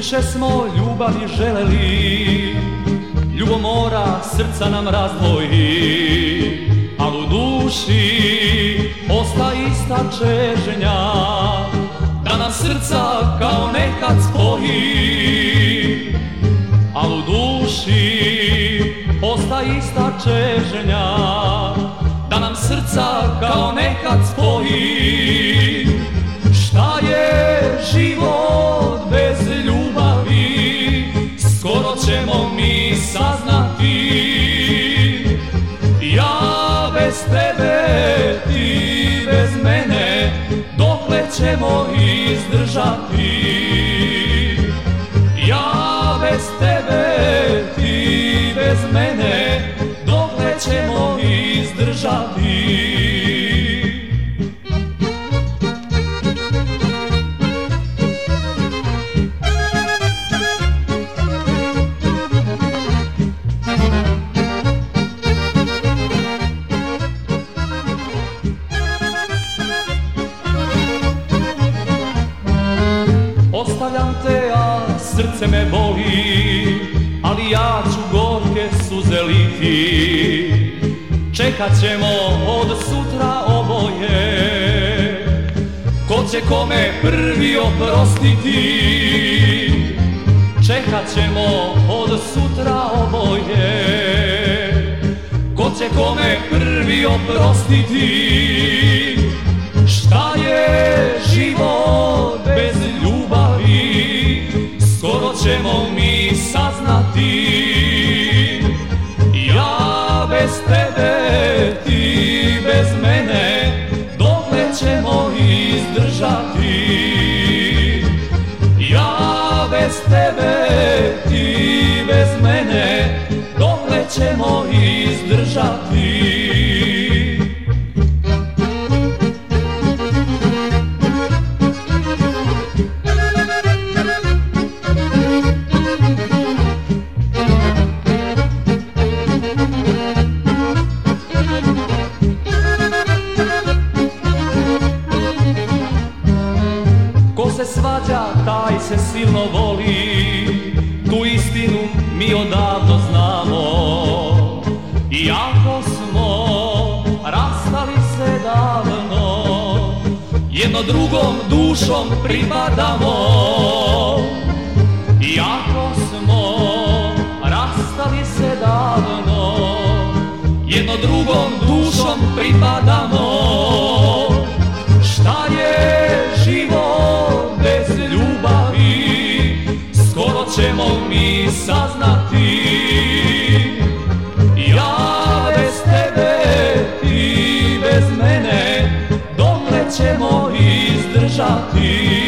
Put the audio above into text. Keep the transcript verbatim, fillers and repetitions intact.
Duše smo ljubavi želeli, ljubomora srca nam razdvoji, al u duši ostaje ista čežnja, da nam srca kao nekad spoji. Al u duši ostaje ista čežnja, da nam srca kao nekad spoji. Šta je život bez ljubavi, skoro ćemo mi saznati. Ja bez tebe, ti bez mene, dokle ćemo izdržati. Ja bez tebe, ti bez mene, dokle ćemo izdržati. Ostavljam te, a srce me boli, ali ja ću gorke suze liti. Čekat ćemo od sutra oboje, ko će kome prvi oprostiti. Čekat ćemo od sutra oboje, ko će kome prvi oprostiti. Šta je život bez ljubavi, skoro ćemo mi saznati. Ja bez tebe, ti bez mene, dokle ćemo izdržati. Ja bez tebe, ti bez mene, dokle ćemo izdržati. Ko se svađa, taj se silno voli, tu istinu mi odavno znamo. Iako smo rastali se davno, jedno drugom dušom pripadamo. Iako smo rastali se davno, jedno drugom dušom pripadamo. Šta je život bez ljubavi, skoro ćemo mi saznati. Ja bez tebe, ti bez mene, dokle ćemo izdržati.